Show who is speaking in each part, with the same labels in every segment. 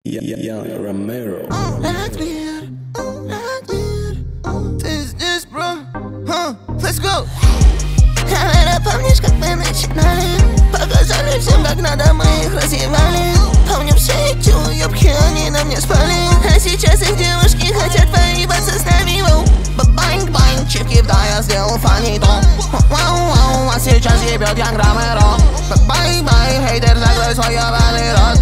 Speaker 1: Young Romero.
Speaker 2: Ты здесь, бро? Let's go! Наверное, помнишь, как мы начинали? Показали всем, как надо, мы их развивали. Помню все эти уёбки, они на мне спали. А сейчас их девушки хотят поебаться с нами. Бэнг-бэнг, чипки, да, я сделал фанитон. Вау-вау, а сейчас ебет Young Romero. Бай-бай, хейтер, закрой свой ебаный рот.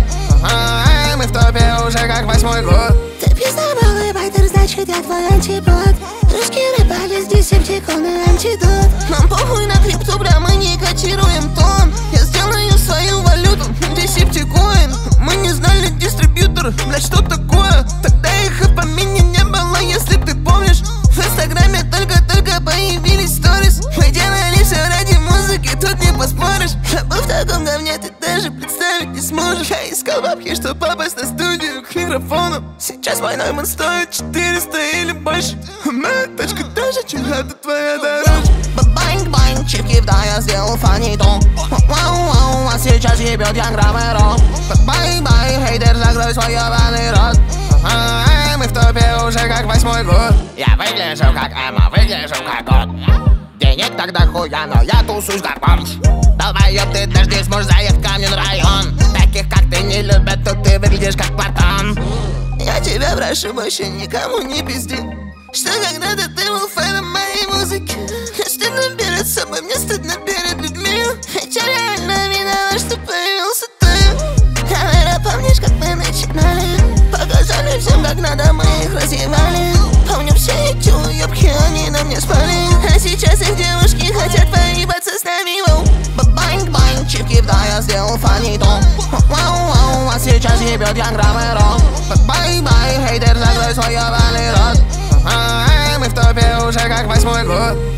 Speaker 2: Мы в топе уже как 8-й год. Ты пиздобол и байтер, значит я твой антипод. Русские рэпали, здесь септиконы антидот. Нам похуй на крипту, бля, мы не котируем тон. Я сделаю свою валюту, десептикоин. Мы не знали дистрибьютор, бля, что такое? Тогда их и в помине не было, если ты помнишь. В инстаграме только-только появились сторис. Мы делали все ради музыки, тут не поспоришь. Был в таком говне, ты даже представить не сможешь. Я искал бабки, чтобы попасть на студию к микрофону. Сейчас мой Нойман стоит 400 или больше. Моя тачка даже, чем эта твоя дорожка. Бэнг-бэнг, чипки, да, я сделал фанитон. Вау-вау, а сейчас ебет Young Romero. Бай-бай, хейтер, закрой свой ебаный рот. Мы в топе уже как 8-й год. Я выгляжу как Эма, выгляжу как год. Денег тогда хуя, но я тусусь как бомж. Долбоёб, ты дожди, сможешь заехать в Камнин район. Таких как ты не любят, тут ты выглядишь как пацан. Я тебя прошу, больше никому не пизди. Что когда-то ты был фэном моей музыки. Мне стыдно перед собой, мне стыдно перед людьми. Ведь я реально виноват, что появился ты. Наверное, помнишь, как мы начинали? Показали всем, как надо, мы их развивали. Помню все эти уёбки, они на мне спали. А сейчас их девушки хотят поебаться с нами. Бэнг-бэнг, чипки, да, я сделал фанитон. Вау-вау, а сейчас ебет Young Romero. Бай-бай, хейтер, закрой свой ебаный рот. Мы в топе уже как 8-й год.